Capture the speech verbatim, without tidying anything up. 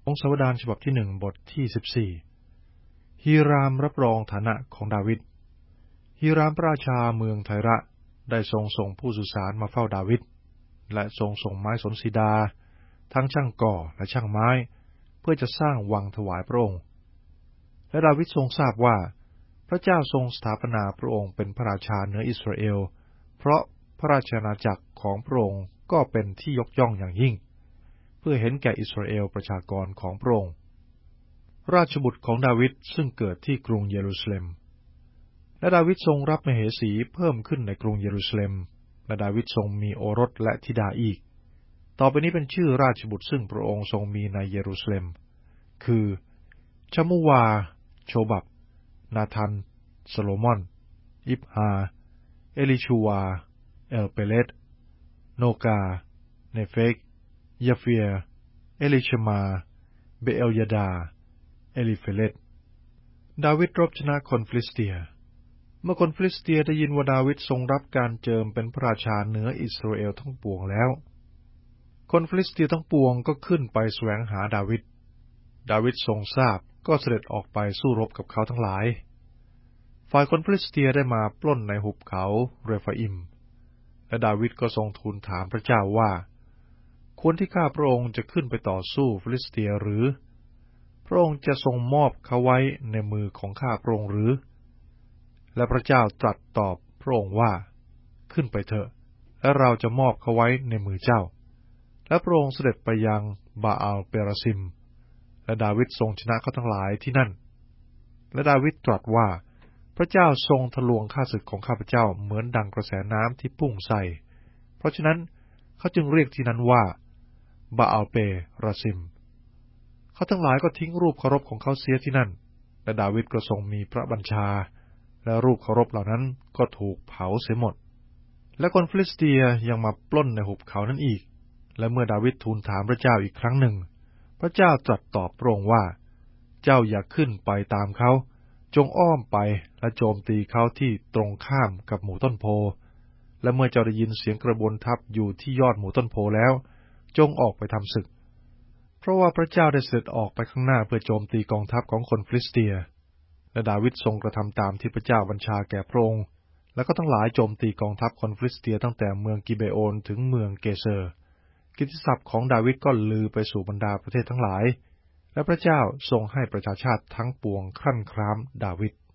ของสวดานฉบับที่หนึ่งบทที่สิบสี่ฮีรามรับรองฐานะของดาวิดฮีรามพระราชาเมืองไทระได้ทรงส่งผู้สื่อสารมาเฝ้าดาวิดและทรงส่งไม้สนสีดาทั้งช่างก่อและช่างไม้เพื่อจะสร้างวังถวายพระองค์และดาวิดทรงทราบว่าพระเจ้าทรงสถาปนาพระองค์เป็นพระราชาเหนืออิสราเอลเพราะพระราชอาณาจักรของพระองค์ก็เป็นที่ยกย่องอย่างยิ่งเพื่อเห็นแก่อิสราเอลประชากรของพระองค์ราชบุตรของดาวิดซึ่งเกิดที่กรุงเยรูซาเล็มและดาวิดทรงรับมเหสีเพิ่มขึ้นในกรุงเยรูซาเล็มและดาวิดทรงมีโอรสและธิดาอีกต่อไปนี้เป็นชื่อราชบุตรซึ่งพระองค์ทรงมีในเยรูซาเล็มคือชมุวาโชบับนาธันโซโลมอนอิบฮาเอลิชูวาเอลเปเลตโนกาเนเฟกยาเฟียเอลิชมาเบเอลยาดาเอลิเฟเลตดาวิดรบชนะคนฟิลิสเตียเมื่อคนฟิลิสเตียได้ยินว่าดาวิดทรงรับการเจิมเป็นพระราชาเหนืออิสราเอลทั้งปวงแล้วคนฟิลิสเตียทั้งปวงก็ขึ้นไปแสวงหาดาวิดดาวิดทรงทราบก็เสด็จออกไปสู้รบกับเขาทั้งหลายฝ่ายคนฟิลิสเตียได้มาปล้นในหุบเขาเรฟาอิมและดาวิดก็ทรงทูลถามพระเจ้าว่าควรที่ข้าพระองค์จะขึ้นไปต่อสู้ฟิลิสเตียหรือพระองค์จะทรงมอบเขาไว้ในมือของข้าพระองค์หรือและพระเจ้าตรัสตอบพระองค์ว่าขึ้นไปเถอะและเราจะมอบเขาไว้ในมือเจ้าและพระองค์เสด็จไปยังบาอัลเปราซิมและดาวิดทรงชนะเขาทั้งหลายที่นั่นและดาวิดตรัสว่าพระเจ้าทรงทะลวงข้าศึกของข้าพเจ้าเหมือนดังกระแสน้ำที่พุ่งใส่เพราะฉะนั้นเขาจึงเรียกที่นั้นว่าบาอัลเปราซิมเขาทั้งหลายก็ทิ้งรูปเคารพของเขาเสียที่นั่นและดาวิดก็ทรงมีพระบัญชาและรูปเคารพเหล่านั้นก็ถูกเผาเสียหมดและคนฟิลิสเตียยังมาปล้นในหุบเขานั้นอีกและเมื่อดาวิดทูลถามพระเจ้าอีกครั้งหนึ่งพระเจ้าตรัสตอบพระองค์ว่าเจ้าอย่าขึ้นไปตามเขาจงอ้อมไปและโจมตีเขาที่ตรงข้ามกับหมู่ต้นโพและเมื่อเจ้าได้ยินเสียงกระบวนทัพอยู่ที่ยอดหมู่ต้นโพแล้วจงออกไปทำศึกเพราะว่าพระเจ้าได้เสด็จออกไปข้างหน้าเพื่อโจมตีกองทัพของคนฟิลิสเตียและดาวิดทรงกระทำตามที่พระเจ้าบัญชาแก่พระองค์และก็ทั้งหลายโจมตีกองทัพคนฟิลิสเตียตั้งแต่เมืองกิเบโอนถึงเมืองเกเซอร์กิตติศัพท์ของดาวิดก็ลือไปสู่บรรดาประเทศทั้งหลายและพระเจ้าทรงให้ประชาชาติทั้งปวงครั่นคร้ามดาวิด